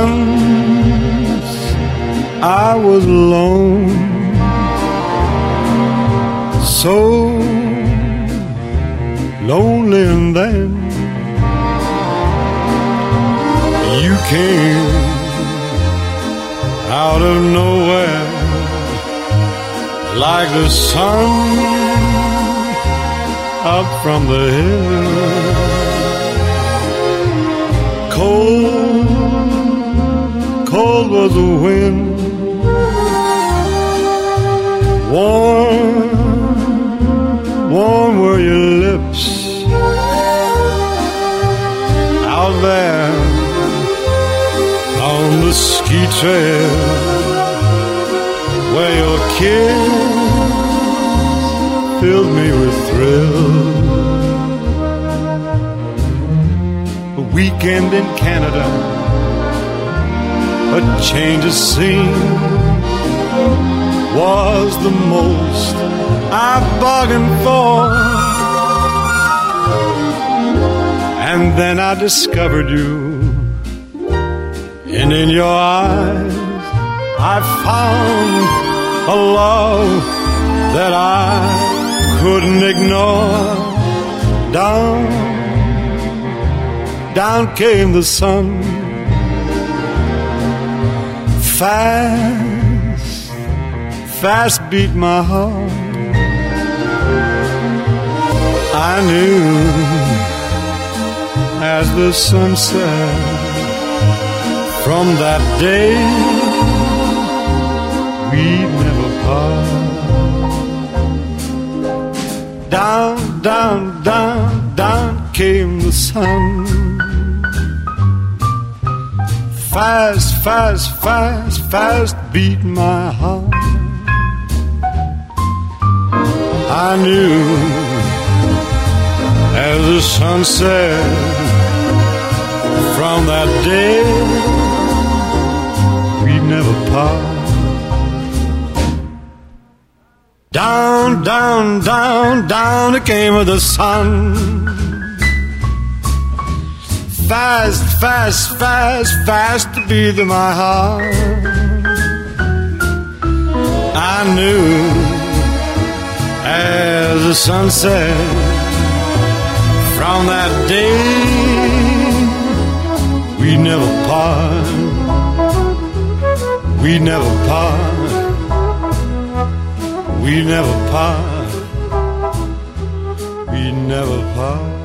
Once I was alone, so lonely, and then you came out of nowhere like the sun up from the hill. Cold, cold was the wind, warm, warm were your lips. Out there on the ski trail, where your kiss filled me with thrill. A weekend in Canada, a change of scene was the most I bargained for. And then I discovered you, and in your eyes I found a love that I couldn't ignore. Down, down came the sun, fast, fast beat my heart. I knew as the sun set, from that day we'd never part. Down, down, down, down came the sun, fast, fast, fast, fast beat my heart. I knew as the sun set, from that day we'd never part. Down, down, down, down it came with the sun, fast, fast, fast, fast to beat my heart. I knew as the sun set, from that day we never part, we never part, we never part, we never part.